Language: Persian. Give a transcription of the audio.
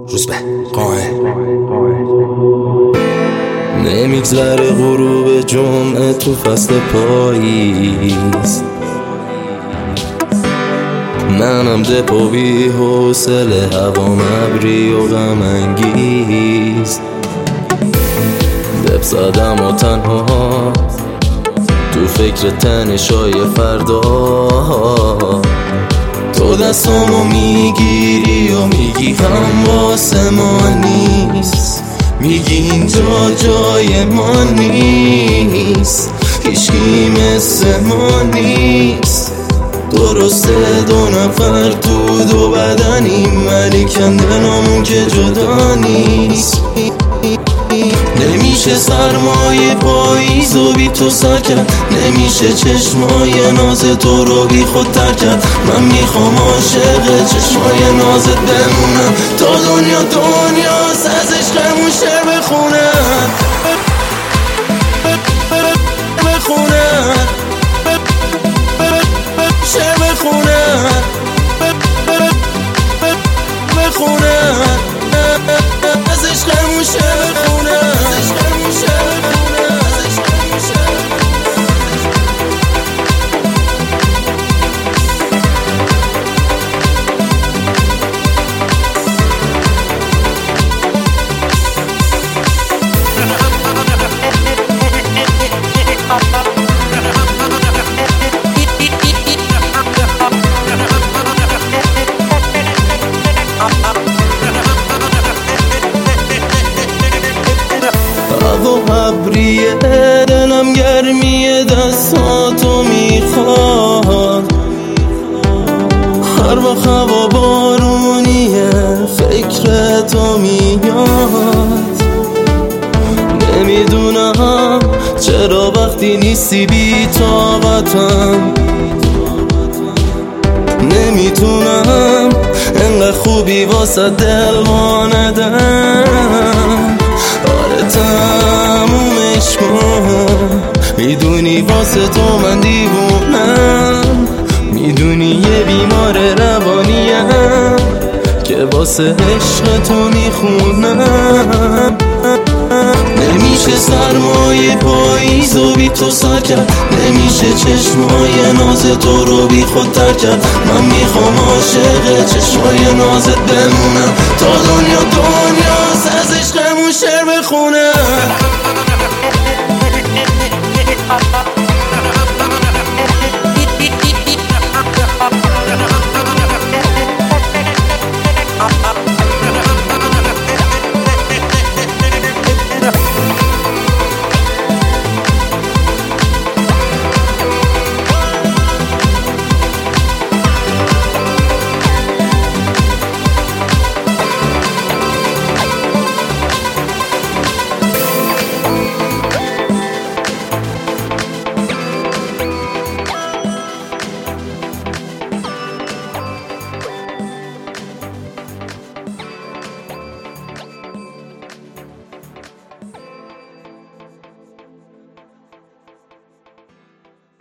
روزبه قائم نمیگذره غروب جمعه تو فصل پاییز، منم دپو بی حوصله، هوام ابری و غم انگیز. دپ زدم و تنها تو فکر تنشای فردا، تو دستامو میگیری و میگی هم واسه ما نیست، میگی اینجا جای ما نیست، هیچکی مثل ما نیست. درسته دو نفر تو دو بدنیم، ولی کندنامون که جدا نیست. نمیشه سرمایه پاییز و بی تو سر کرد، نمیشه چشمای ناز تو رو بی خود تر کرد. من میخوام عاشق چشمای نازت بمونم تا دنیاست، از عشقمون شعر بخونم شعر بخونم از عشقمون شعر بخونم. هوا ابریه دلم گرمیه، دستاتو میخواد. هر وقت هوا بارونیه فکر تو میاد. نمیدونم چرا وقتی نیستی بی طاقتم، نمیتونم انقدر خوبی واسه دل واندم. آره تمومش کن، میدونی واسه تو من دیوونم، میدونی یه بیمار روانیم که واسه عشق تو میخونم. نمیشه سرمایه پاییز و بی تو سر کرد، نمیشه چشمای ناز تو رو بی خود تر کرد. من میخوام عاشق چشمای نازت بمونم تا دنیاست، از عشقمون شعر بخونم.